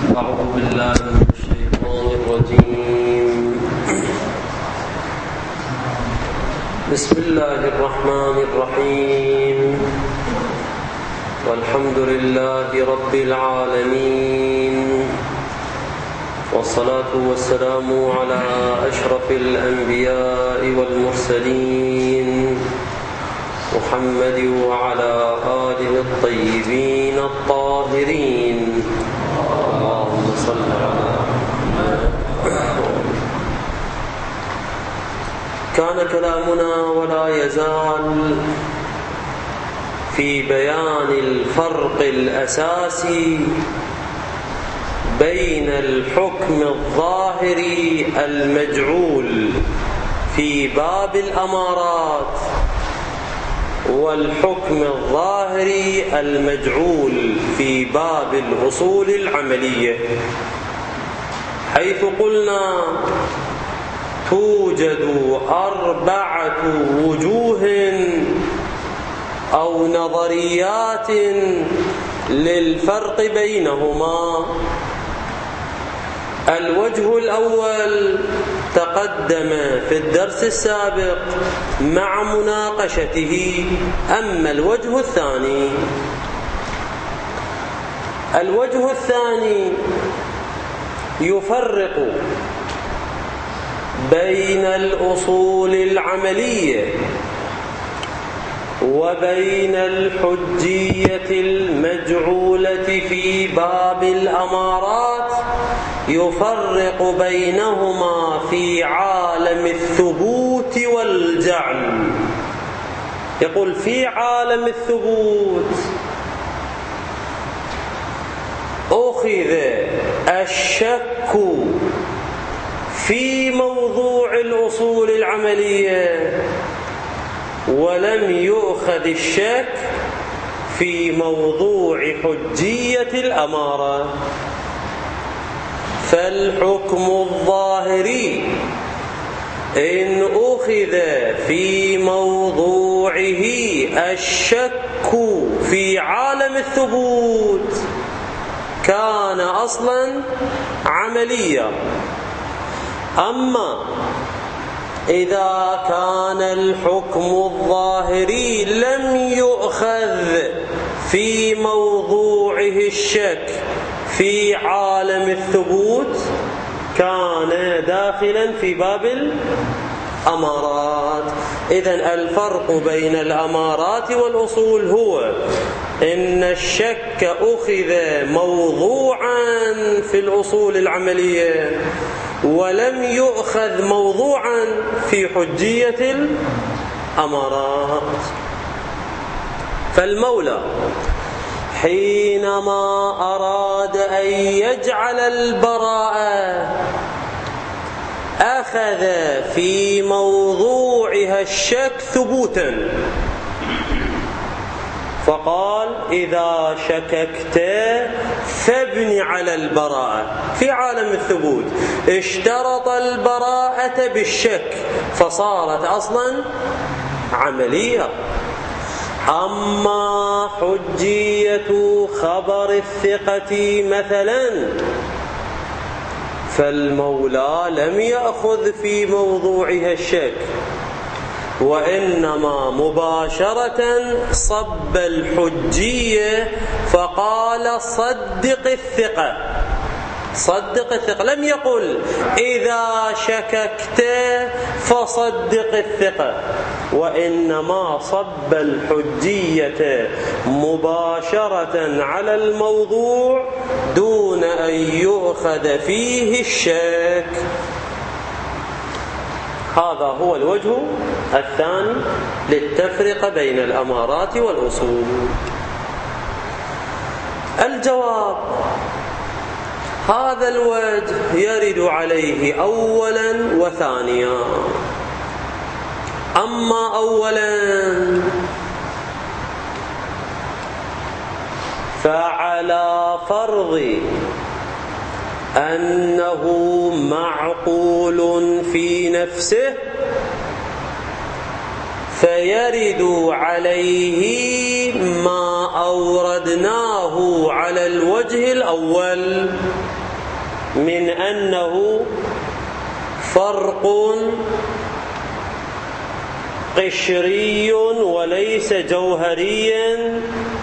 أعوذ بالله من الشيطان الرجيم. بسم الله الرحمن الرحيم. والحمد لله رب العالمين، والصلاة والسلام على أشرف الأنبياء والمرسلين محمد وعلى آله الطيبين الطاهرين. اللهم صل على محمد. كان كلامنا ولا يزال في بيان الفرق الأساسي بين الحكم الظاهري المجعول في باب الأمارات والحكم الظاهري المجعول في باب الأصول العملية، حيث قلنا توجد 4 وجوه أو نظريات للفرق بينهما. الوجه الأول تقدم في الدرس السابق مع مناقشته. أما الوجه الثاني يفرق بين الأصول العملية وبين الحجية المجعولة في باب الأمارات، يفرق بينهما في عالم الثبوت والجعل. يقول في عالم الثبوت أخذ الشك في موضوع الأصول العملية، ولم يؤخذ الشك في موضوع حجية الأمارة. فالحكم الظاهري إن أخذ في موضوعه الشك في عالم الثبوت كان أصلا عمليا. أما إذا كان الحكم الظاهري لم يؤخذ في موضوعه الشك في عالم الثبوت كان داخلا في باب الأمارات. إذن الفرق بين الأمارات والأصول هو إن الشك أخذ موضوعا في الأصول العملية ولم يؤخذ موضوعا في حجية الأمارات. فالمولى حينما أراد أن يجعل البراءة أخذ في موضوعها الشك ثبوتا، فقال إذا شككت فابن على البراءة. في عالم الثبوت اشترط البراءة بالشك فصارت أصلا عملية. أما حجية خبر الثقة مثلا فالمولى لم يأخذ في موضوعها الشك، وإنما مباشرة صب الحجية فقال صدق الثقة. لم يقل إذا شككت فصدق الثقة، وإنما صب الحجية مباشرة على الموضوع دون أن يؤخذ فيه الشك. هذا هو الوجه الثاني للتفرقة بين الأمارات والأصول. الجواب: هذا الوجه يرد عليه أولا وثانيا. أما أولا فعلى فرض أنه معقول في نفسه فيرد عليه ما أوردناه على الوجه الأول من أنه فرق قشري وليس جوهريا،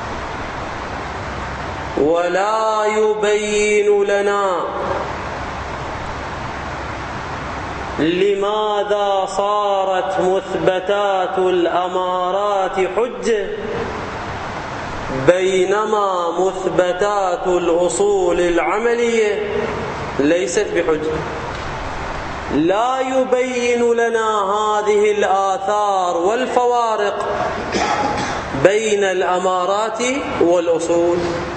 ولا يبين لنا لماذا صارت مثبتات الأمارات حجة بينما مثبتات الأصول العملية ليست بحجة. لا يبين لنا هذه الآثار والفوارق بين الأمارات والأصول.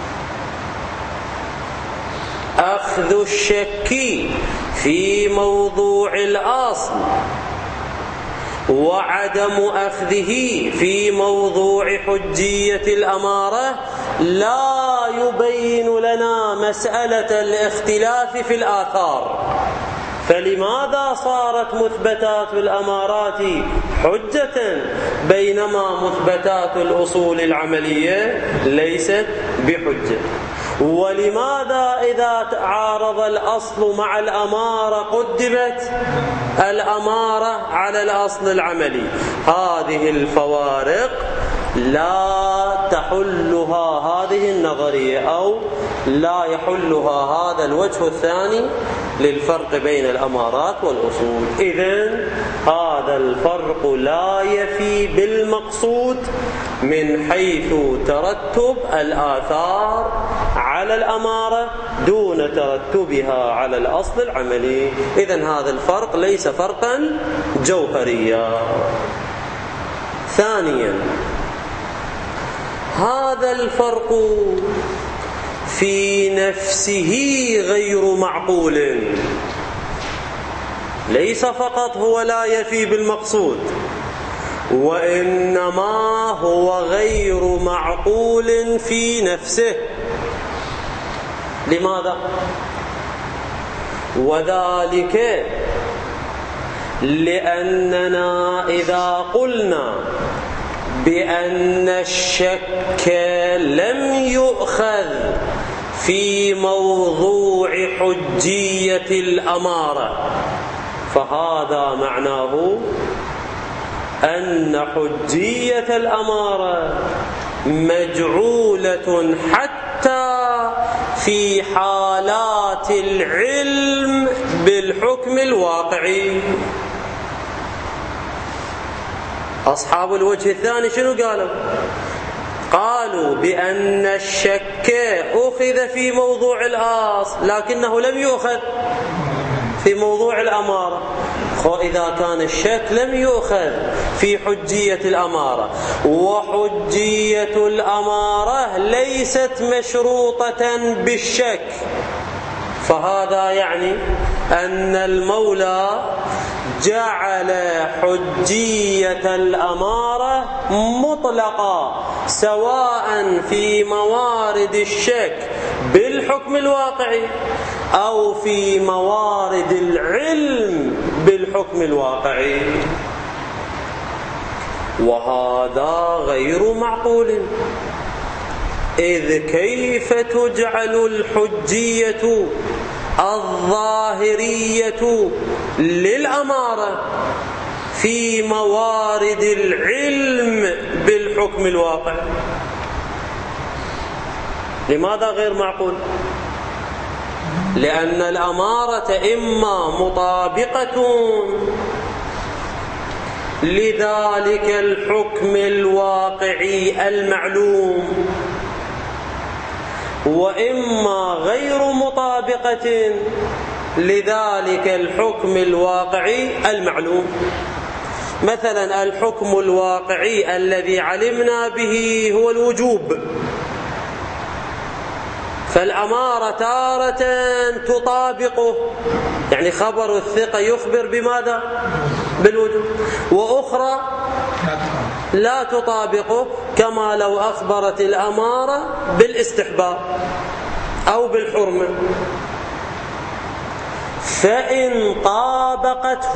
أخذ الشك في موضوع الأصل وعدم أخذه في موضوع حجية الأمارة لا يبين لنا مسألة الاختلاف في الآثار. فلماذا صارت مثبتات الأمارات حجة بينما مثبتات الأصول العملية ليست بحجة؟ ولماذا إذا تعارض الأصل مع الأمارة قدمت الأمارة على الأصل العملي؟ هذه الفوارق لا تحلها هذه النظرية، أو لا يحلها هذا الوجه الثاني للفرق بين الأمارات والأصول. إذن هذا الفرق لا يفي بالمقصود من حيث ترتب الآثار على الأمارة دون ترتبها على الأصل العملي. إذن هذا الفرق ليس فرقا جوهريا. ثانيا، هذا الفرق في نفسه غير معقول. ليس فقط هو لا يفي بالمقصود، وإنما هو غير معقول في نفسه. لماذا؟ وذلك لأننا إذا قلنا بأن الشك لم يؤخذ في موضوع حجية الأمارة، فهذا معناه أن حجية الأمارة مجعولة حتى في حالات العلم بالحكم الواقعي. أصحاب الوجه الثاني شنو قالوا؟ قالوا بأن الشك أخذ في موضوع الأصل لكنه لم يؤخذ في موضوع الأمارة. إذا كان الشك لم يؤخذ في حجية الأمارة، وحجية الأمارة ليست مشروطة بالشك، فهذا يعني أن المولى جعل حجية الأمارة مطلقة سواء في موارد الشك بالحكم الواقعي أو في موارد العلم بالحكم الواقعي، وهذا غير معقول. إذ كيف تجعل الحجية الظاهرية للأمارة في موارد العلم بالحكم الواقع؟ لماذا غير معقول؟ لأن الأمارة إما مطابقة لذلك الحكم الواقعي المعلوم، وإما غير مطابقة لذلك الحكم الواقعي المعلوم. مثلا الحكم الواقعي الذي علمنا به هو الوجوب، فالأمارة تارة تطابقه، يعني خبر الثقة يخبر بماذا؟ بالوجوب، وأخرى لا تطابقه، كما لو أخبرت الأمارة بالاستحباب أو بالحرمة. فإن طابقته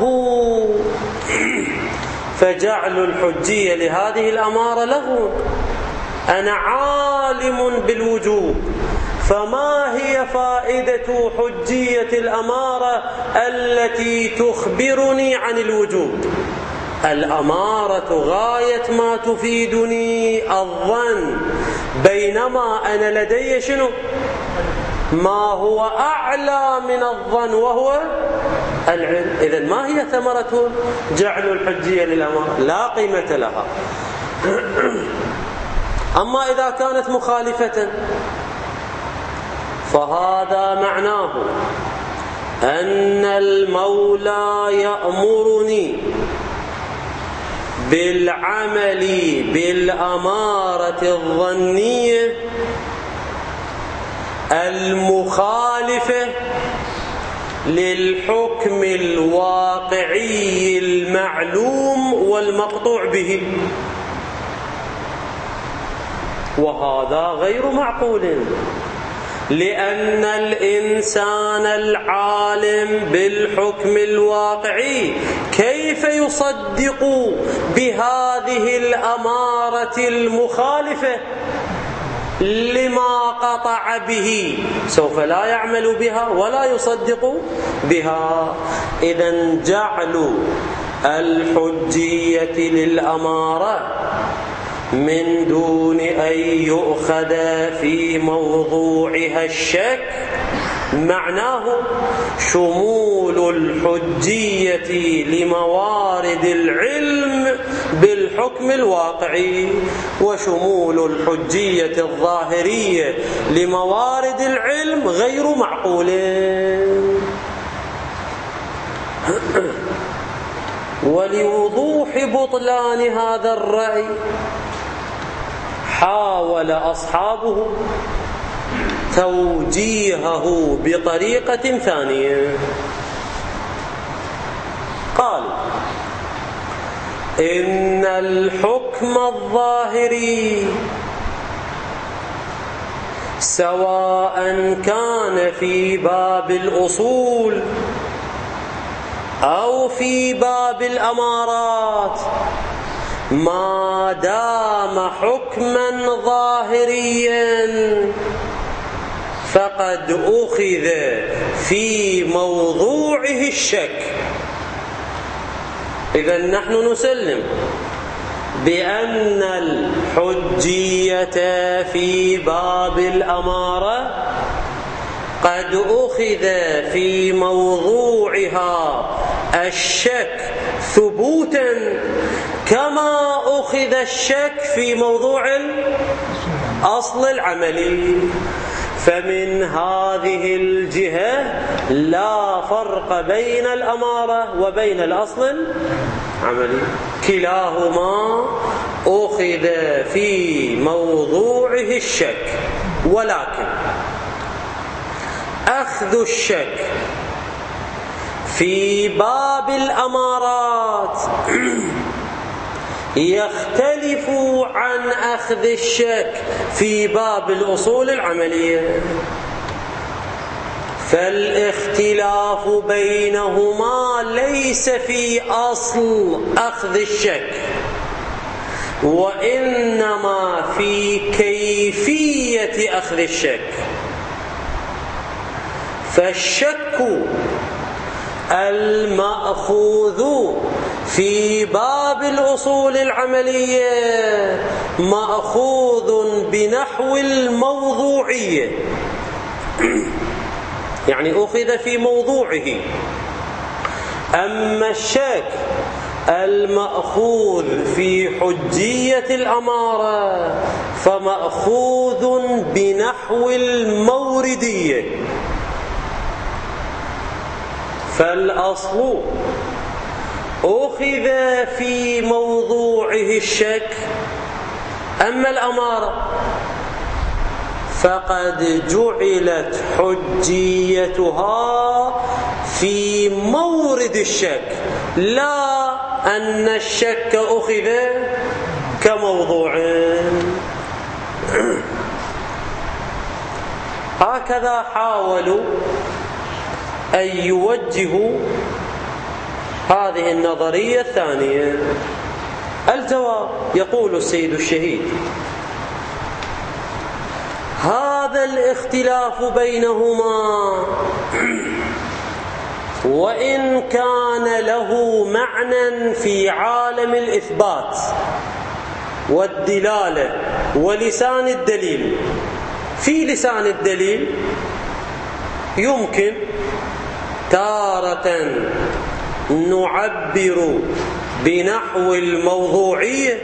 فجعل الحجية لهذه الأمارة له. أنا عالم بالوجوب فما هي فائدة حجية الأمارة التي تخبرني عن الوجود؟ الأمارة غاية ما تفيدني الظن، بينما أنا لدي شنو؟ ما هو أعلى من الظن وهو العلم. إذن ما هي ثمرة جعل الحجية للأمارة؟ لا قيمة لها. أما إذا كانت مخالفة فهذا معناه أن المولى يأمرني بالعمل بالأمارة الظنية المخالفة للحكم الواقعي المعلوم والمقطوع به، وهذا غير معقول، لأن الإنسان العالم بالحكم الواقعي كيف يصدق بهذه الأمارة المخالفة لما قطع به؟ سوف لا يعمل بها ولا يصدق بها. إذن جعل الحجية للأمارة من دون أن يؤخذ في موضوعها الشك معناه شمول الحجية لموارد العلم بالحكم الواقعي، وشمول الحجية الظاهرية لموارد العلم غير معقول. ولوضوح بطلان هذا الرأي حاول أصحابه توجيهه بطريقة ثانية. قالوا إن الحكم الظاهري سواء كان في باب الأصول أو في باب الأمارات ما دام حكما ظاهريا فقد أخذ في موضوعه الشك. إذن نحن نسلم بأن الحجية في باب الأمارة قد أخذ في موضوعها الشك ثبوتا كما أخذ الشك في موضوع الأصل العملي. فمن هذه الجهة لا فرق بين الأمارة وبين الأصل العملي، كلاهما أخذ في موضوعه الشك. ولكن أخذ الشك في باب الأمارات يختلف عن أخذ الشك في باب الأصول العملية، فالاختلاف بينهما ليس في أصل أخذ الشك، وإنما في كيفية أخذ الشك. فالشك المأخوذ في باب الأصول العملية مأخوذ بنحو الموضوعية، يعني أخذ في موضوعه. أما الشك المأخوذ في حجية الأمارة فمأخوذ بنحو الموردية. فالأصل أخذ في موضوعه الشك، أما الأمارة فقد جعلت حجيتها في مورد الشك، لا أن الشك أخذ كموضوع. هكذا حاولوا أن يوجهوا هذه النظرية الثانية. الجواب يقول السيد الشهيد: هذا هذا الاختلاف بينهما وإن كان له معنى في عالم الإثبات والدلالة ولسان الدليل، في لسان الدليل يمكن تارة نعبر بنحو الموضوعية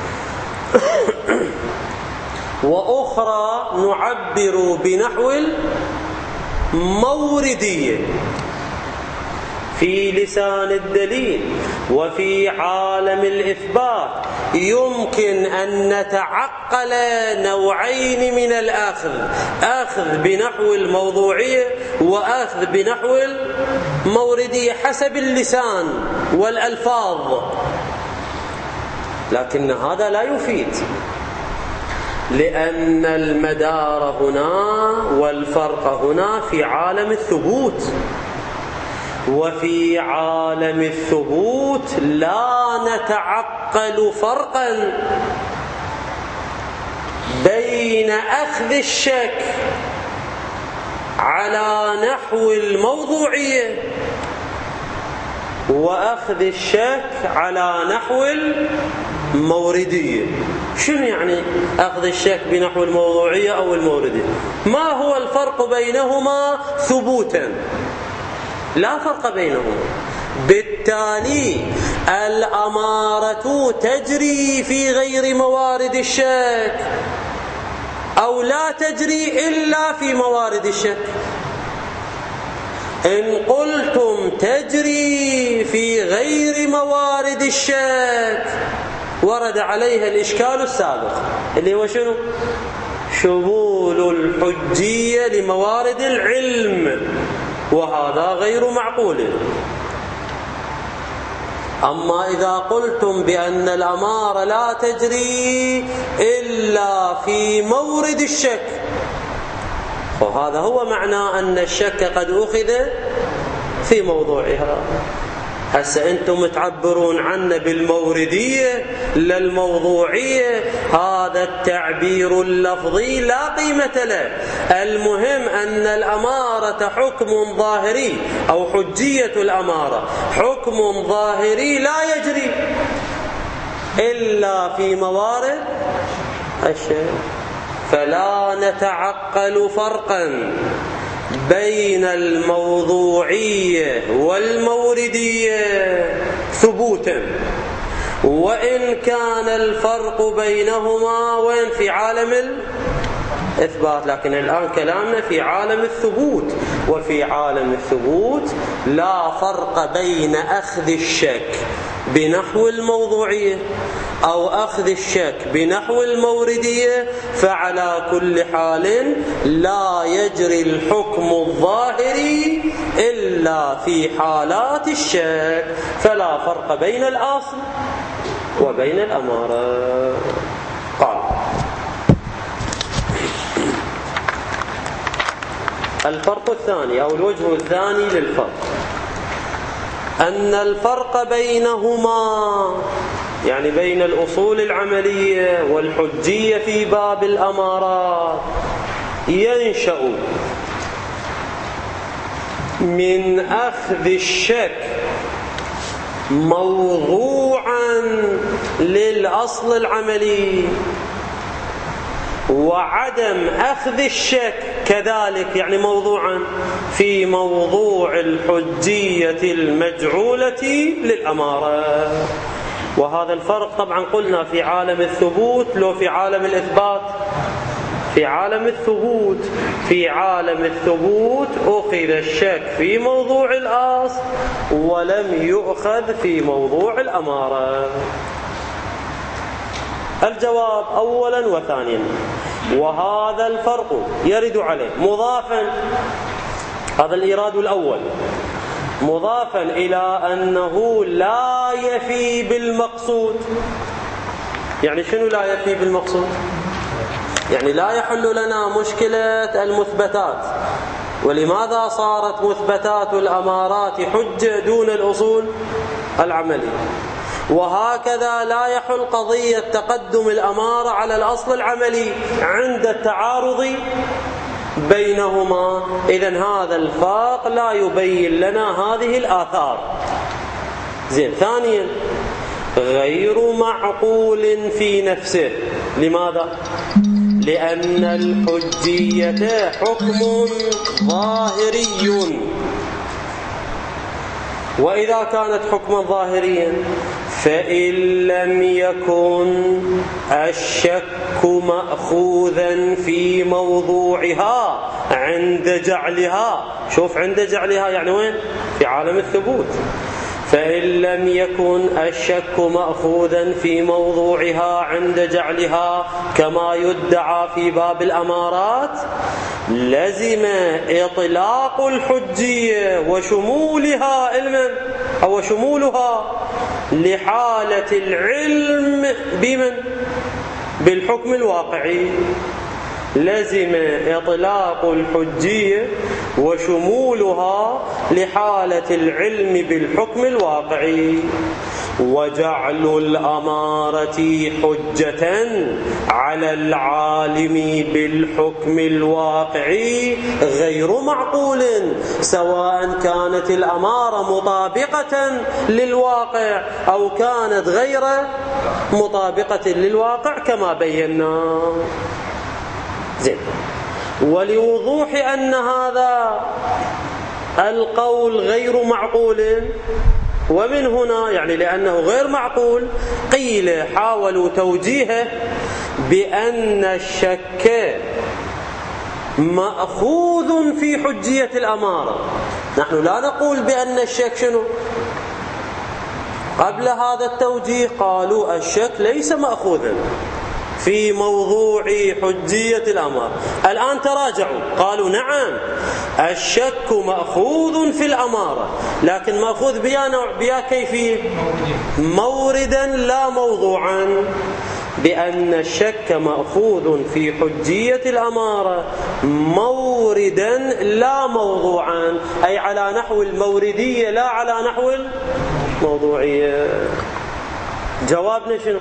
وأخرى نعبر بنحو الموردية. في لسان الدليل وفي عالم الإثبات يمكن أن نتعقل نوعين من الأخذ، أخذ بنحو الموضوعية وأخذ بنحو الموردية حسب اللسان والألفاظ، لكن هذا لا يفيد، لأن المدار هنا والفرق هنا في عالم الثبوت، وفي عالم الثبوت لا نتعقل فرقا بين أخذ الشك على نحو الموضوعية وأخذ الشك على نحو الموردية. شنو يعني أخذ الشك بنحو الموضوعية أو الموردية؟ ما هو الفرق بينهما ثبوتا؟ لا فرق بينهما. بالتالي الأمارة تجري في غير موارد الشك أو لا تجري إلا في موارد الشك. إن قلتم تجري في غير موارد الشك ورد عليها الإشكال السابق اللي هو شنو؟ شمول الحجية لموارد العلم، وهذا غير معقول. أما إذا قلتم بأن الأمارة لا تجري إلا في مورد الشك، وهذا هو معنى أن الشك قد أخذ في موضوعها. هسه أنتم تعبرون عنه بالموردية لا الموضوعية، هذا التعبير اللفظي لا قيمة له. المهم أن الأمارة حكم ظاهري أو حجية الأمارة حكم ظاهري لا يجري إلا في موارد الشيء، فلا نتعقل فرقا بين الموضوعية والموردية ثبوتا، وإن كان الفرق بينهما وين في عالم الإثبات، لكن الآن كلامنا في عالم الثبوت. وفي عالم الثبوت لا فرق بين أخذ الشك بنحو الموضوعية أو أخذ الشك بنحو الموردية، فعلى كل حال لا يجري الحكم الظاهري إلا في حالات الشك، فلا فرق بين الأصل وبين الأمارة. قال الفرق الثاني أو الوجه الثاني للفرق أن الفرق بينهما، يعني بين الأصول العملية والحجية في باب الأمارات، ينشأ من أخذ الشك موضوعا للأصل العملي، وعدم أخذ الشك كذلك يعني موضوعا في موضوع الحجية المجعولة للأمارة. وهذا الفرق طبعا قلنا في عالم الثبوت لو في عالم الإثبات. في عالم الثبوت، في عالم الثبوت أخذ الشك في موضوع الأصل ولم يؤخذ في موضوع الأمارة. الجواب أولا وثانيا، وهذا الفرق يرد عليه مضافا، هذا الإيراد الأول، مضافا إلى أنه لا يفي بالمقصود. يعني شنو لا يفي بالمقصود؟ يعني لا يحل لنا مشكلة المثبتات. ولماذا صارت مثبتات الأمارات حجة دون الأصول العملية؟ وهكذا لا يحل قضية تقدم الأمارة على الأصل العملي عند التعارض بينهما. إذن هذا الفرق لا يبين لنا هذه الآثار. زين. ثانيا، غير معقول في نفسه. لماذا؟ لأن الحجية حكم ظاهري، وإذا كانت حكما ظاهريا فإن لم يكن الشك مأخوذا في موضوعها عند جعلها، شوف عند جعلها يعني وين؟ في عالم الثبوت. فإن لم يكن الشك مأخوذا في موضوعها عند جعلها كما يدعى في باب الأمارات، لزم إطلاق الحجية وشمولها أو شمولها لحالة العلم بمن؟ بالحكم الواقعي. لزم إطلاق الحجية وشمولها لحالة العلم بالحكم الواقعي. وجعل الأمارة حجة على العالم بالحكم الواقعي غير معقول، سواء كانت الأمارة مطابقة للواقع أو كانت غير مطابقة للواقع كما بينا. زين. ولوضوح أن هذا القول غير معقول، ومن هنا يعني لأنه غير معقول قيل حاولوا توجيهه بأن الشك مأخوذ في حجية الأمارة. نحن لا نقول بأن الشك شنو؟ قبل هذا التوجيه قالوا الشك ليس مأخوذا في موضوع حجية الأمارة. الآن تراجعوا قالوا نعم الشك مأخوذ في الأمارة، لكن مأخوذ بيا كيفية؟ موردا لا موضوعا. بأن الشك مأخوذ في حجية الأمارة موردا لا موضوعا، أي على نحو الموردية لا على نحو الموضوعية. جوابنا شنو؟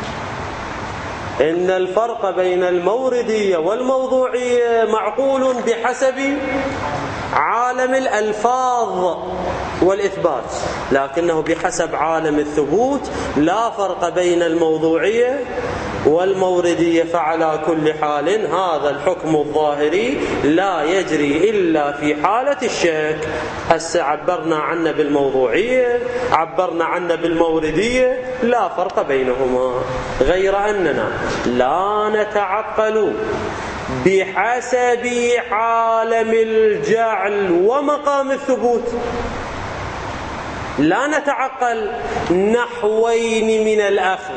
إن الفرق بين الموردية والموضوعية معقول بحسب عالم الألفاظ والإثبات، لكنه بحسب عالم الثبوت لا فرق بين الموضوعية والموردية. فعلى كل حال هذا الحكم الظاهري لا يجري إلا في حالة الشك. هسه عبرنا عنه بالموضوعية، عبرنا عنه بالموردية، لا فرق بينهما، غير أننا لا نتعقل بحسب عالم الجعل ومقام الثبوت، لا نتعقل نحوين من الأخذ،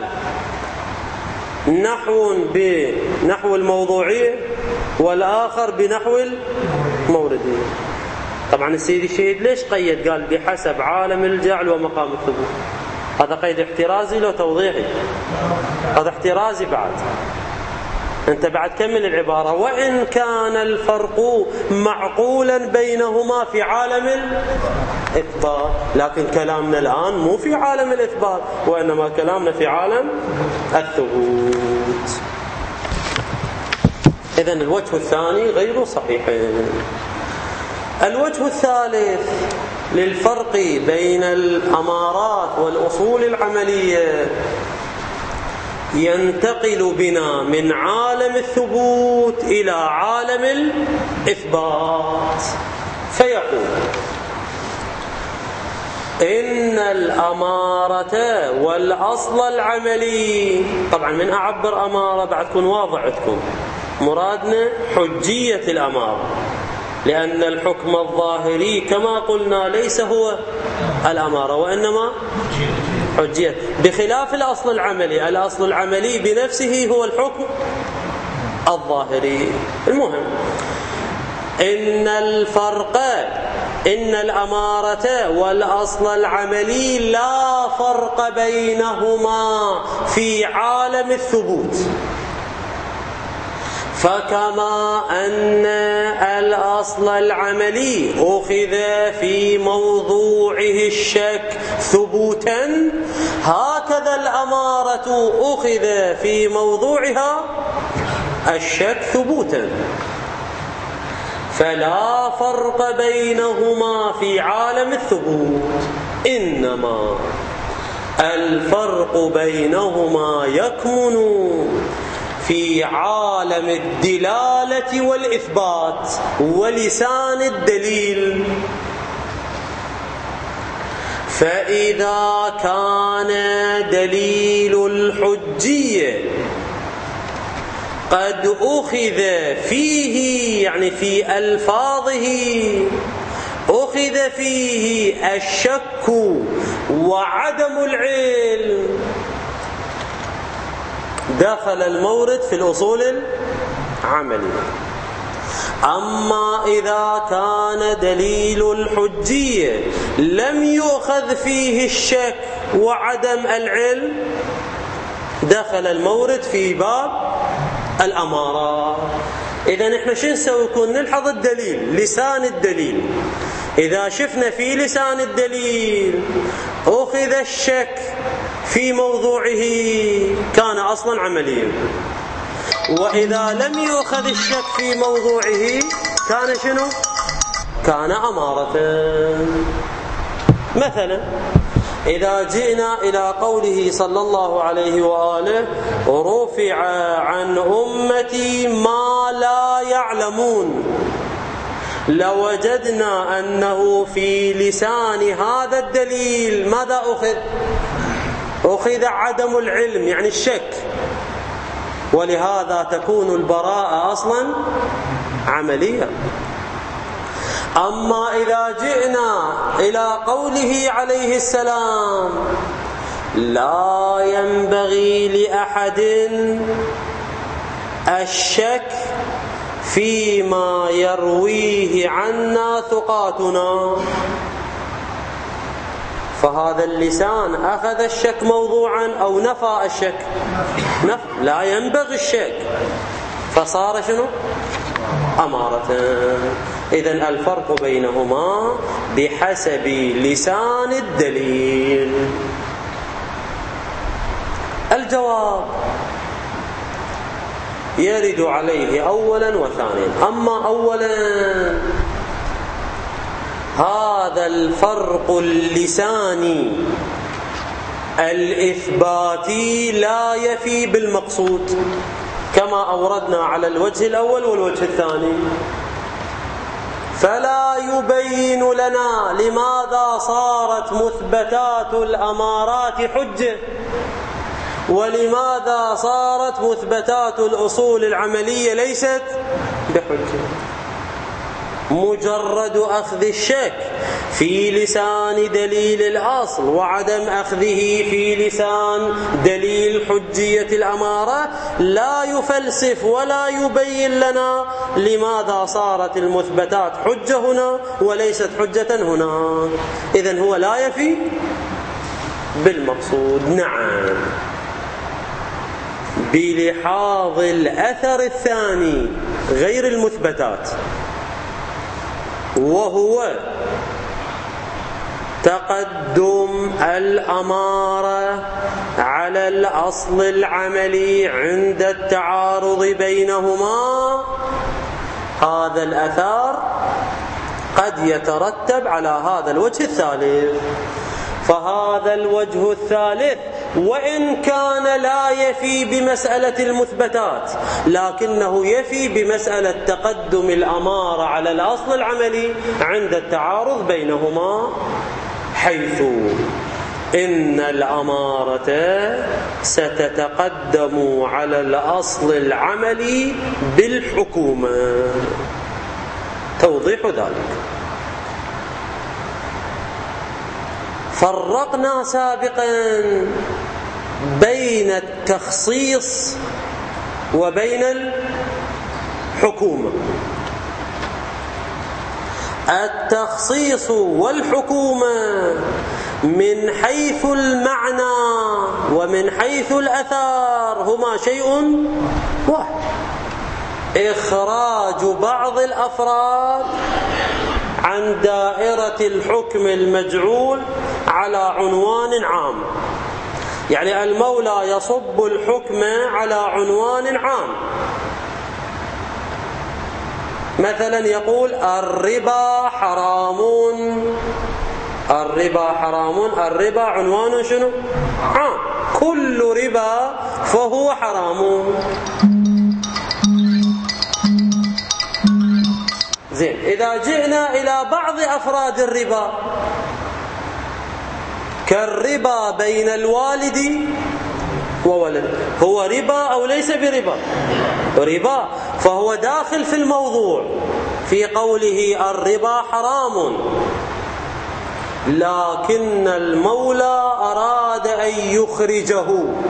نحو بنحو الموضوعية والآخر بنحو الموردية. طبعا السيد الشهيد ليش قيد؟ قال بحسب عالم الجعل ومقام الثبوت. هذا قيد احترازي لو توضيحي؟ هذا احترازي بعد. انت بعد كمل العبارة. وإن كان الفرق معقولا بينهما في عالم الإثبات، لكن كلامنا الآن مو في عالم الإثبات، وإنما كلامنا في عالم الثبوت. إذن الوجه الثاني غير صحيح. الوجه الثالث للفرق بين الأمارات والأصول العملية ينتقل بنا من عالم الثبوت إلى عالم الإثبات، فيقول إن الأمارة والأصل العملي. طبعا من أعبر أمارة بعد تكون واضح عندكم، مرادنا حجية الأمارة، لأن الحكم الظاهري كما قلنا ليس هو الأمارة وإنما حجية، بخلاف الأصل العملي. الأصل العملي بنفسه هو الحكم الظاهري. المهم إن الفرق، إن الأمارة والأصل العملي لا فرق بينهما في عالم الثبوت. فكما أن الأصل العملي أخذ في موضوعه الشك ثبوتا، هكذا وهكذا الأمارة أخذ في موضوعها الشك ثبوتا، فلا فرق بينهما في عالم الثبوت، إنما الفرق بينهما يكمن في عالم الدلالة والإثبات ولسان الدليل. فإذا كان دليل الحجية قد أخذ فيه، يعني في ألفاظه أخذ فيه الشك وعدم العلم، دخل المورد في الأصول العملية. أما إذا كان دليل الحجية لم يؤخذ فيه الشك وعدم العلم، دخل المورد في باب الأمارة. إذا نحن شو نسوي؟ يكون نلحظ الدليل، لسان الدليل. إذا شفنا في لسان الدليل أخذ الشك في موضوعه كان أصلا عمليا، وإذا لم يؤخذ الشك في موضوعه كان شنو؟ كان أمارة. مثلا إذا جئنا إلى قوله صلى الله عليه وآله: رفع عن أمتي ما لا يعلمون، لوجدنا أنه في لسان هذا الدليل ماذا أخذ؟ أخذ عدم العلم، يعني الشك، ولهذا تكون البراءة أصلا عملية. أما إذا جئنا إلى قوله عليه السلام: لا ينبغي لأحد الشك فيما يرويه عنا ثقاتنا، فهذا اللسان أخذ الشك موضوعا أو نفى الشك؟ لا ينبغي الشك، فصار شنو؟ أمارة. إذن الفرق بينهما بحسب لسان الدليل. الجواب يرد عليه أولا وثانيا. أما أولا، هذا الفرق اللساني الإثباتي لا يفي بالمقصود، كما أوردنا على الوجه الأول والوجه الثاني، فلا يبين لنا لماذا صارت مثبتات الأمارات حجة، ولماذا صارت مثبتات الأصول العملية ليست بحجة. مجرد أخذ الشك في لسان دليل الأصل وعدم أخذه في لسان دليل حجية الأمارة لا يفلسف ولا يبين لنا لماذا صارت المثبتات حجة هنا وليست حجة هنا. إذن هو لا يفي بالمقصود. نعم، بلحاظ الأثر الثاني غير المثبتات، وهو تقدم الأمارة على الأصل العملي عند التعارض بينهما، هذا الأثر قد يترتب على هذا الوجه الثالث. فهذا الوجه الثالث وإن كان لا يفي بمسألة المثبتات، لكنه يفي بمسألة تقدم الأمارة على الأصل العملي عند التعارض بينهما، حيث إن الأمارة ستتقدم على الأصل العملي بالحكومة. توضيح ذلك: فرقنا سابقا بين التخصيص وبين الحكومة. التخصيص والحكومة من حيث المعنى ومن حيث الأثار هما شيء واحد، إخراج بعض الأفراد عن دائرة الحكم المجعول على عنوان عام، يعني المولى يصب الحكم على عنوان عام. مثلا يقول الربا حرام، الربا حرام، الربا عنوان شنو؟ عام، كل ربا فهو حرام. زين، إذا جئنا إلى بعض أفراد الربا كالربا بين الوالد وولد، هو ربا أو ليس بربا؟ ربا، فهو داخل في الموضوع في قوله الربا حرام، لكن المولى أراد أن يخرجه،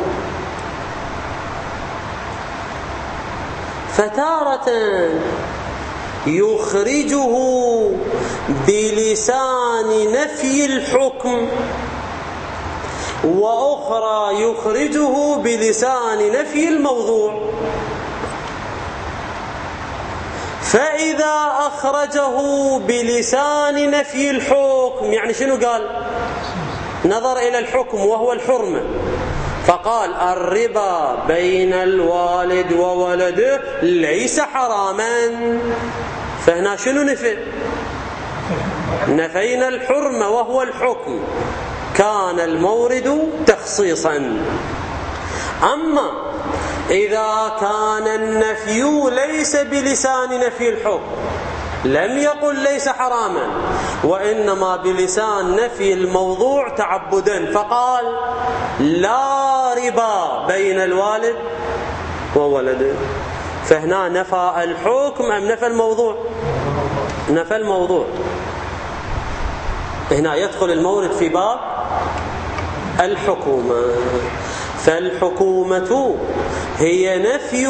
فتارة يخرجه بلسان نفي الحكم، وأخرى يخرجه بلسان نفي الموضوع. فإذا أخرجه بلسان نفي الحكم، يعني شنو قال؟ نظر إلى الحكم وهو الحرمة، فقال الربا بين الوالد وولده ليس حراما، فهنا شنو نفي؟ نفينا الحرمة وهو الحكم، كان المورد تخصيصا. أما إذا كان النفي ليس بلسان نفي الحكم، لم يقل ليس حراما، وإنما بلسان نفي الموضوع تعبدا، فقال لا ربا بين الوالد وولده، فهنا نفى الحكم أم نفى الموضوع؟ نفى الموضوع. هنا يدخل المورد في باب الحكومة، فالحكومة هي نفي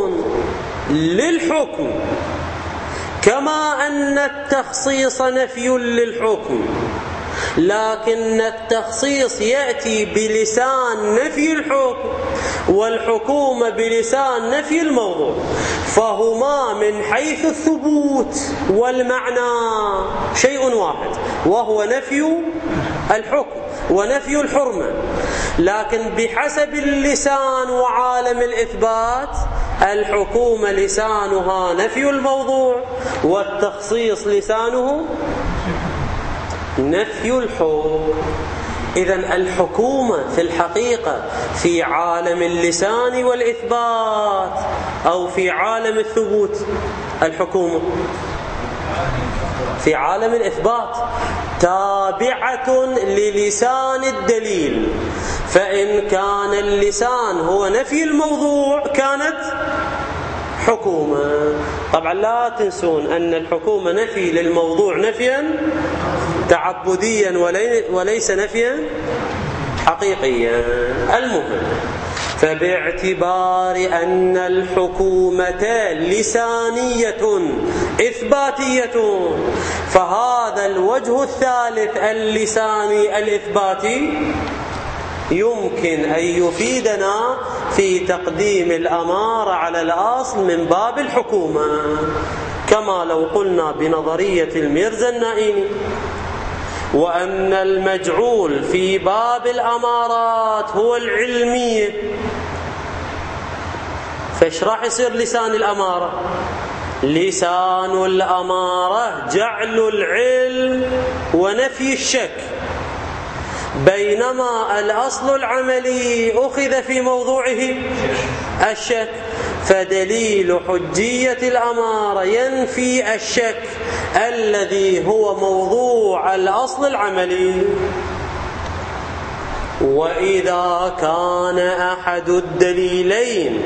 للحكم، كما أن التخصيص نفي للحكم، لكن التخصيص يأتي بلسان نفي الحكم، والحكومة بلسان نفي الموضوع، فهما من حيث الثبوت والمعنى شيء واحد، وهو نفي الحكم ونفي الحرمة، لكن بحسب اللسان وعالم الإثبات الحكومة لسانها نفي الموضوع، والتخصيص لسانه نفي الحكم. إذن الحكومة في الحقيقة في عالم اللسان والإثبات أو في عالم الثبوت؟ الحكومة في عالم الإثبات تابعة للسان الدليل، فإن كان اللسان هو نفي الموضوع كانت حكومة. طبعا لا تنسون أن الحكومة نفي للموضوع نفيا تعبديا وليس نفيا حقيقيا. المهم، فباعتبار أن الحكومة لسانية إثباتية، فهذا الوجه الثالث اللساني الإثباتي يمكن أن يفيدنا في تقديم الأمارة على الأصل من باب الحكومة، كما لو قلنا بنظرية الميرزا النائيني، وأن المجعول في باب الأمارات هو العلمية، فايش راح يصير لسان الأمارة؟ لسان الأمارة جعل العلم ونفي الشك، بينما الأصل العملي أخذ في موضوعه الشك، فدليل حجية الأمارة ينفي الشك الذي هو موضوع الأصل العملي. وإذا كان أحد الدليلين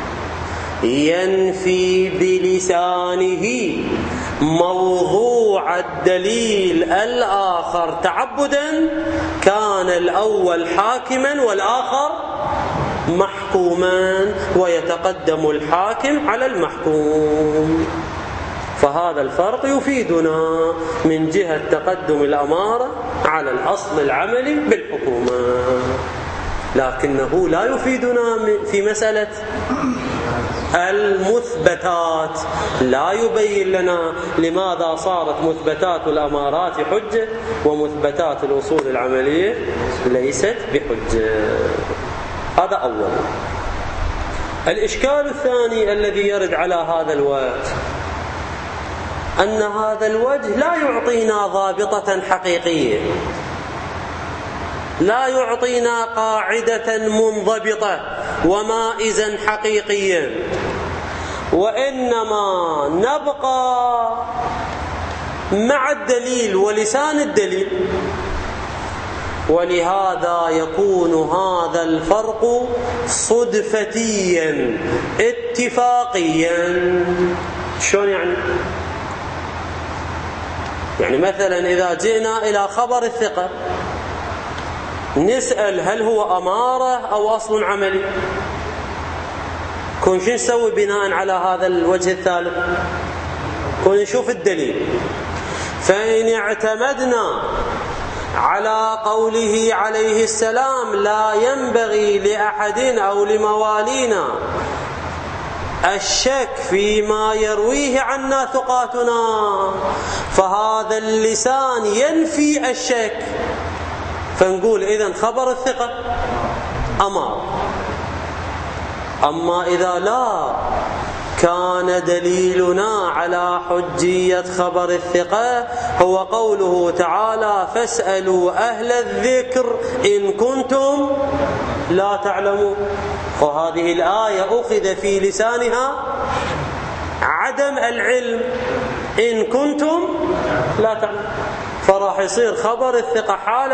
ينفي بلسانه موضوع الدليل الآخر تعبدا، كان الأول حاكما والآخر محكوما، ويتقدم الحاكم على المحكوم. فهذا الفرق يفيدنا من جهة تقدم الأمارة على الأصل العملي بالحكومة، لكنه لا يفيدنا في مسألة المثبتات، لا يبين لنا لماذا صارت مثبتات الأمارات حجة ومثبتات الأصول العملية ليست بحجة. هذا أولا. الإشكال الثاني الذي يرد على هذا الوجه أن هذا الوجه لا يعطينا ضابطة حقيقية، لا يعطينا قاعدة منضبطة ومائزا حقيقيا، وإنما نبقى مع الدليل ولسان الدليل. ولهذا يكون هذا الفرق صدفتيا اتفاقيا. شلون يعني مثلا إذا جئنا إلى خبر الثقة نسأل هل هو أمارة أو أصل عملي؟ كون شو نسوي بناء على هذا الوجه الثالث؟ كون نشوف الدليل. فإن اعتمدنا على قوله عليه السلام لا ينبغي لأحد أو لموالينا الشك فيما يرويه عنا ثقاتنا، فهذا اللسان ينفي الشك، فنقول إذن خبر الثقة أمار. أما إذا لا كان دليلنا على حجية خبر الثقة هو قوله تعالى فاسألوا أهل الذكر إن كنتم لا تعلمون. وهذه الآية أخذ في لسانها عدم العلم إن كنتم لا تعلمون، فراح يصير خبر الثقة حال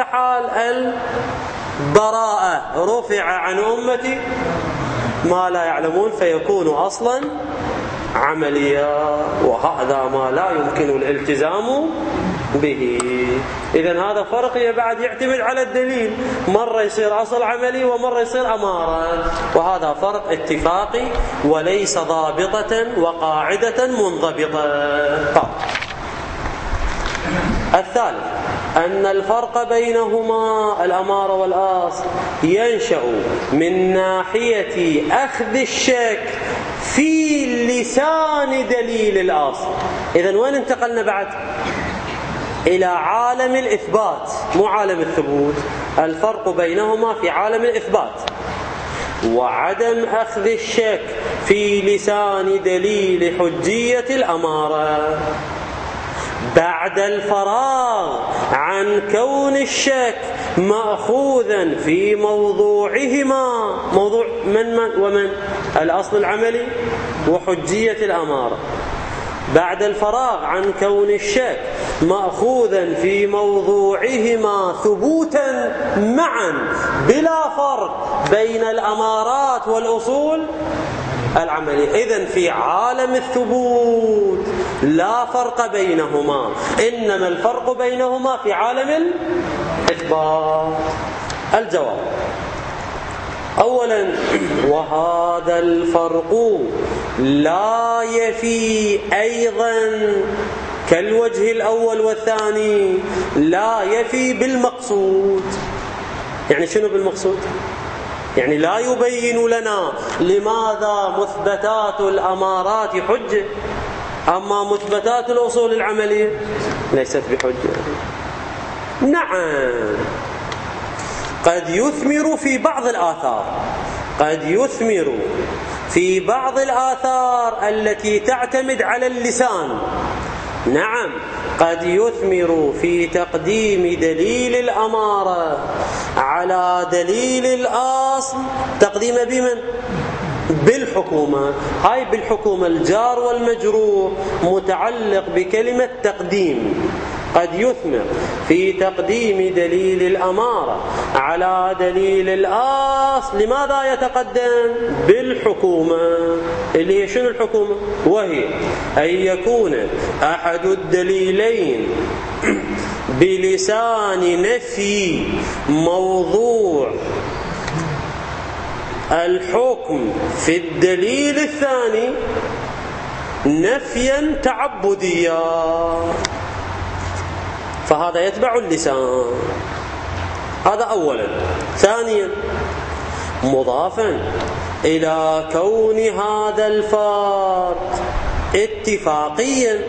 البراءة رفع عن أمتي ما لا يعلمون، فيكون أصلا عمليا، وهذا ما لا يمكن الالتزام به. إذن هذا فرق بعد يعتمد على الدليل، مرة يصير أصل عملي ومرة يصير أمارة، وهذا فرق اتفاقي وليس ضابطة وقاعدة منضبطة. الثالث أن الفرق بينهما الأمارة والأصل ينشأ من ناحية أخذ الشك في لسان دليل الأصل. إذن وين انتقلنا بعد؟ إلى عالم الإثبات مو عالم الثبوت. الفرق بينهما في عالم الإثبات، وعدم أخذ الشك في لسان دليل حجية الأمارة بعد الفراغ عن كون الشك مأخوذا في موضوعهما، موضوع من ومن؟ الأصل العملي وحجية الأمارة. بعد الفراغ عن كون الشك مأخوذا في موضوعهما ثبوتا معا بلا فرق بين الأمارات والأصول العملية. إذن في عالم الثبوت لا فرق بينهما، إنما الفرق بينهما في عالم الإثبات. الجواب: أولا، وهذا الفرق لا يفي أيضا كالوجه الأول والثاني لا يفي بالمقصود. يعني شنو بالمقصود؟ يعني لا يبين لنا لماذا مثبتات الأمارات حجة أما مثبتات الأصول العملية ليست بحجة. نعم، قد يثمر في بعض الآثار، قد يثمر في بعض الآثار التي تعتمد على اللسان. نعم، قد يثمر في تقديم دليل الأمارة على دليل الأصل تقديم بمن؟ بالحكومة. هاي بالحكومة الجار والمجرور متعلق بكلمة تقديم. قد يثمر في تقديم دليل الأمارة على دليل الأصل. لماذا يتقدم؟ بالحكومة، اللي هي شنو الحكومة؟ وهي أن يكون أحد الدليلين بلسان نفي موضوع الحكم في الدليل الثاني نفيا تعبديا، فهذا يتبع اللسان. هذا أولا. ثانيا، مضافا إلى كون هذا الفرق اتفاقيا،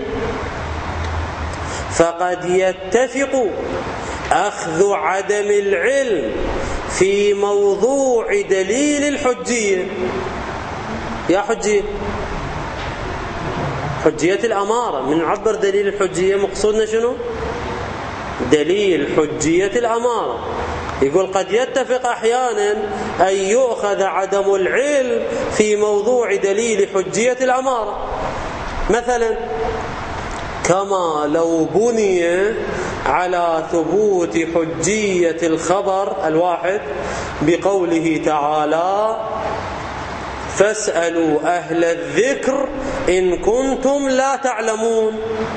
فقد يتفق أخذ عدم العلم في موضوع دليل الحجية. يا حجية، حجية الأمارة، من نعبر دليل الحجية مقصودنا شنو؟ دليل حجية الأمارة. يقول قد يتفق أحيانا أن يؤخذ عدم العلم في موضوع دليل حجية الأمارة، مثلا كما لو بني على ثبوت حجية الخبر الواحد بقوله تعالى فاسألوا أهل الذكر إن كنتم لا تعلمون،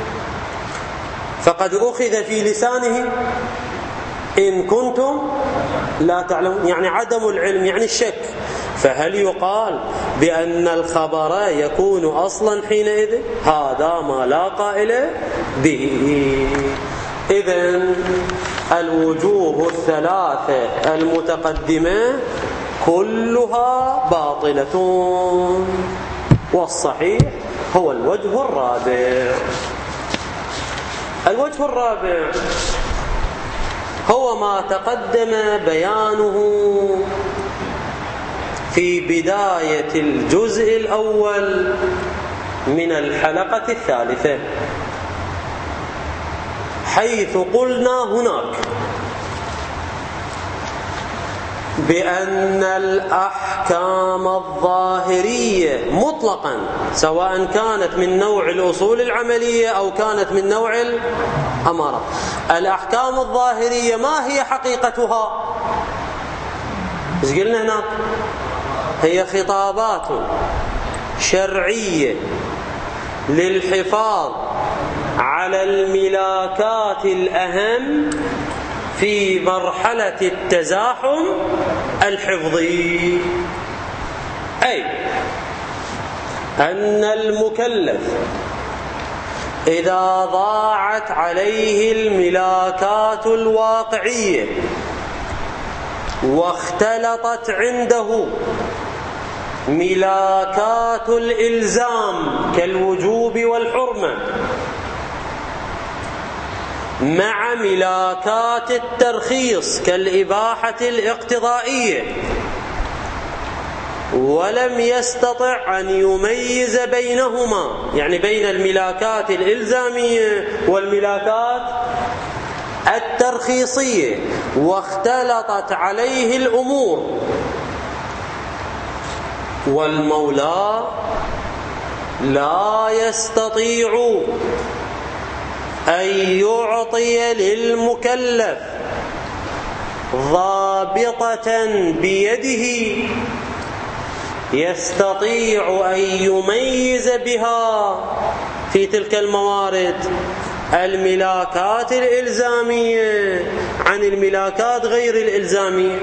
فقد أخذ في لسانه إن كنتم لا تعلمون، يعني عدم العلم، يعني الشك. فهل يقال بأن الخبر يكون أصلا حينئذ؟ هذا ما لا قائل به. إذن الوجوه الثلاثة المتقدمة كلها باطلة، والصحيح هو الوجه الرابع. الوجه الرابع هو ما تقدم بيانه في بداية الجزء الأول من الحلقة الثالثة، حيث قلنا هناك بأن الأحكام الظاهرية مطلقا، سواء كانت من نوع الأصول العملية أو كانت من نوع الأمارة، الأحكام الظاهرية ما هي حقيقتها؟ إيش قلنا هناك؟ هي خطابات شرعية للحفاظ على الملاكات الأهم في مرحلة التزاحم الحفظي، أي أن المكلف إذا ضاعت عليه الملاكات الواقعية واختلطت عنده ملاكات الإلزام كالوجوب والحرمة مع ملاكات الترخيص كالإباحة الاقتضائية، ولم يستطع أن يميز بينهما، يعني بين الملاكات الإلزامية والملاكات الترخيصية، واختلطت عليه الأمور، والمولى لا يستطيع أن يعطي للمكلف ضابطة بيده يستطيع أن يميز بها في تلك الموارد الملاكات الإلزامية عن الملاكات غير الإلزامية.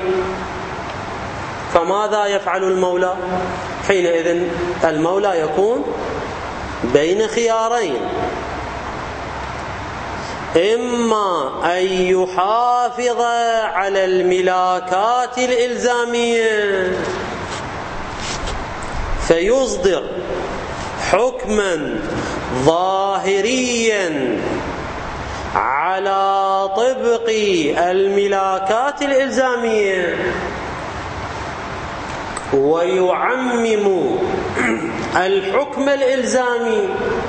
فماذا يفعل المولى حينئذ؟ المولى يكون بين خيارين، إما أن يحافظ على الملاكات الإلزامية فيصدر حكما ظاهريا على طبق الملاكات الإلزامية ويعمم الحكم الإلزامي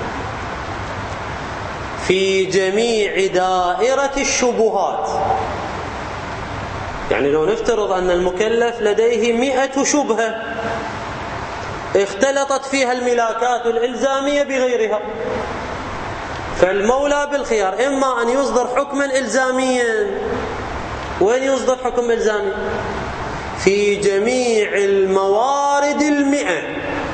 في جميع دائرة الشبهات. يعني لو نفترض أن المكلف لديه 100 شبهة اختلطت فيها الملاكات الإلزامية بغيرها، فالمولى بالخيار، إما أن يصدر حكما إلزاميا. وين يصدر حكم إلزامي؟ في جميع الموارد 100،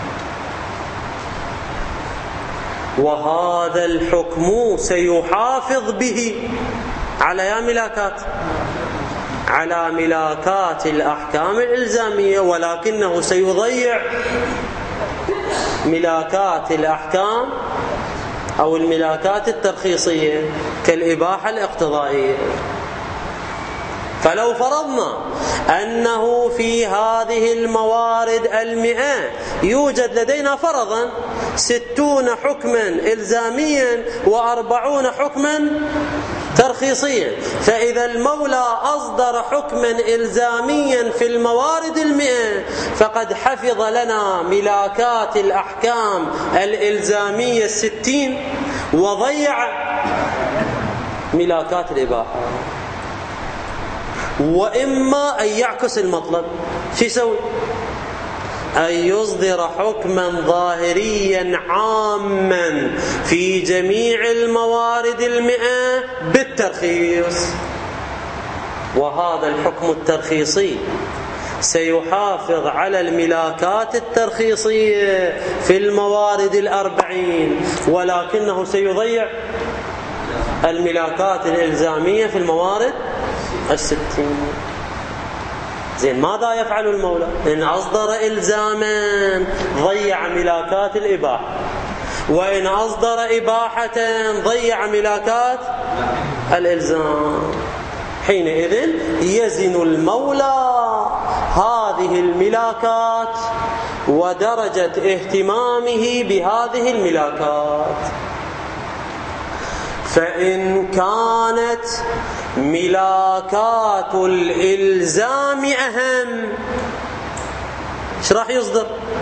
وهذا الحكم سيحافظ به على ملاكات، على ملاكات الأحكام الإلزامية، ولكنه سيضيع ملاكات الأحكام أو الملاكات الترخيصية كالإباحة الاقتضائية. فلو فرضنا أنه في هذه الموارد 100 يوجد لدينا فرضا 60 حكما إلزاميا و40 حكما ترخيصيا. فإذا المولى أصدر حكما إلزاميا في الموارد 100 فقد حفظ لنا ملاكات الأحكام الإلزامية 60 وضيع ملاكات الإباحة. وإما أن يعكس المطلب، شو يسوي؟ أن يصدر حكما ظاهريا عاما في جميع الموارد 100 بالترخيص. وهذا الحكم الترخيصي سيحافظ على الملاكات الترخيصية في الموارد 40، ولكنه سيضيع الملاكات الإلزامية في الموارد 60. زين، ماذا يفعل المولى؟ إن أصدر إلزاما ضيع ملاكات الإباحة، وإن أصدر إباحة ضيع ملاكات الإلزام. حينئذ يزن المولى هذه الملاكات ودرجة اهتمامه بهذه الملاكات. فإن كانت ملاكات الإلزام أهم، ايش راح يصدر؟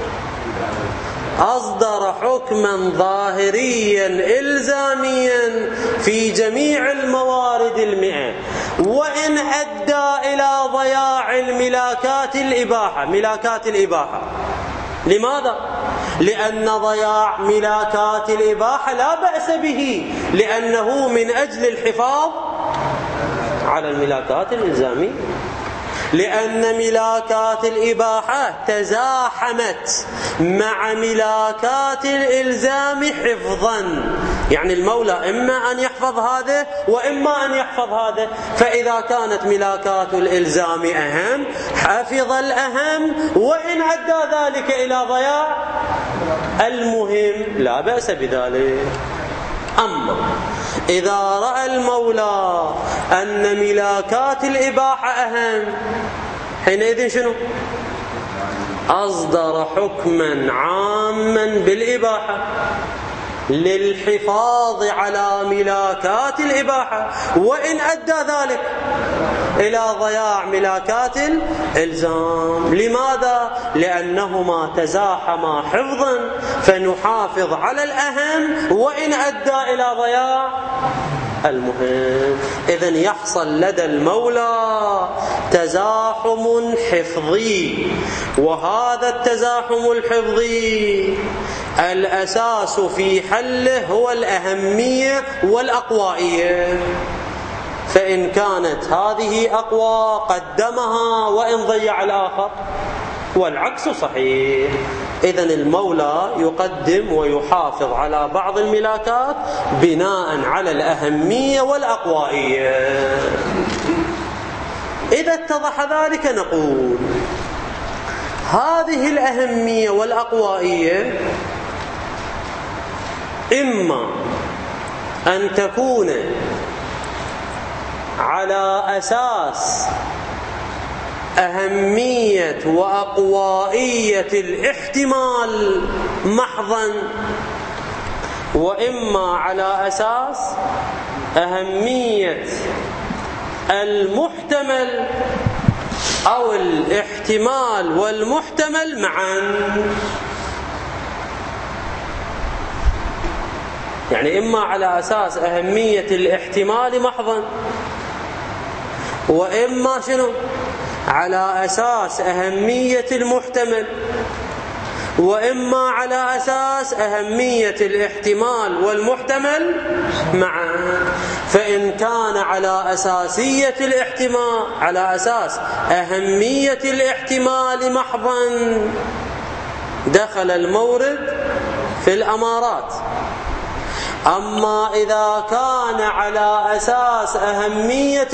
أصدر حكما ظاهريا إلزاميا في جميع الموارد 100 وإن أدى إلى ضياع الملاكات الإباحة، ملاكات الإباحة. لماذا؟ لأن ضياع ملاكات الإباحة لا بأس به، لأنه من أجل الحفاظ على الملاكات الإلزامية. لأن ملاكات الإباحة تزاحمت مع ملاكات الإلزام حفظا، يعني المولى إما أن يحفظ هذا وإما أن يحفظ هذا. فإذا كانت ملاكات الإلزام أهم حفظ الأهم، وإن أدى ذلك إلى ضياع المهم لا بأس بذلك. أما إذا رأى المولى أن ملاكات الإباحة أهم، حينئذ شنو؟ أصدر حكما عاما بالإباحة للحفاظ على ملاكات الإباحة، وإن أدى ذلك إلى ضياع ملاكات الإلزام. لماذا؟ لأنهما تزاحما حفظا، فنحافظ على الأهم وإن أدى إلى ضياع المهم. إذن يحصل لدى المولى تزاحم حفظي، وهذا التزاحم الحفظي الأساس في حله هو الأهمية والأقوائية. فإن كانت هذه أقوى قدمها وإن ضيع الآخر، والعكس صحيح. إذن المولى يقدم ويحافظ على بعض الملاكات بناء على الأهمية والأقوائية. إذا اتضح ذلك نقول هذه الأهمية والأقوائية إما أن تكون على أساس أهمية وأقوائية الاحتمال محضا، وإما على أساس أهمية المحتمل أو الاحتمال والمحتمل معا. يعني إما على أساس أهمية الاحتمال محضا، وإما شنو؟ على أساس أهمية المحتمل، وإما على أساس أهمية الاحتمال والمحتمل معا. فإن كان على أساسية الاحتمال، على أساس أهمية الاحتمال محضا، دخل المورد في الأمارات. أما إذا كان على أساس أهمية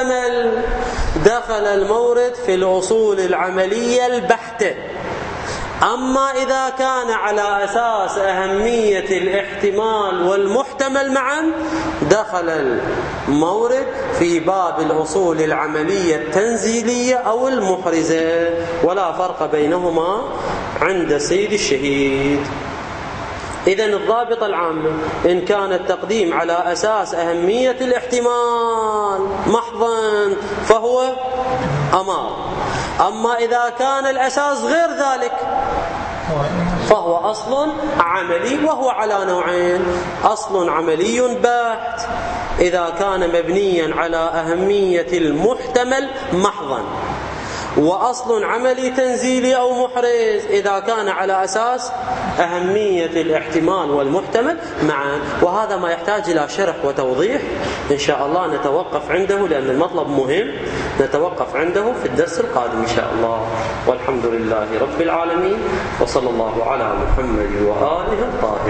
المحتمل، دخل المورد في الأصول العملية البحتة أما إذا كان على أساس أهمية الاحتمال والمحتمل معا دخل المورد في باب الأصول العملية التنزيلية أو المحرزة، ولا فرق بينهما عند سيد الشهيد. إذن الضابطة العامة إن كان التقديم على أساس أهمية الاحتمال محضا فهو أمار، أما إذا كان الأساس غير ذلك فهو أصل عملي، وهو على نوعين: أصل عملي بحت إذا كان مبنيا على أهمية المحتمل محضا، وأصل عملي تنزيلي أو محرز إذا كان على أساس أهمية الاحتمال والمحتمل معا. وهذا ما يحتاج إلى شرح وتوضيح، إن شاء الله نتوقف عنده لأن المطلب مهم، نتوقف عنده في الدرس القادم إن شاء الله. والحمد لله رب العالمين، وصلى الله على محمد وآله الطاهرين.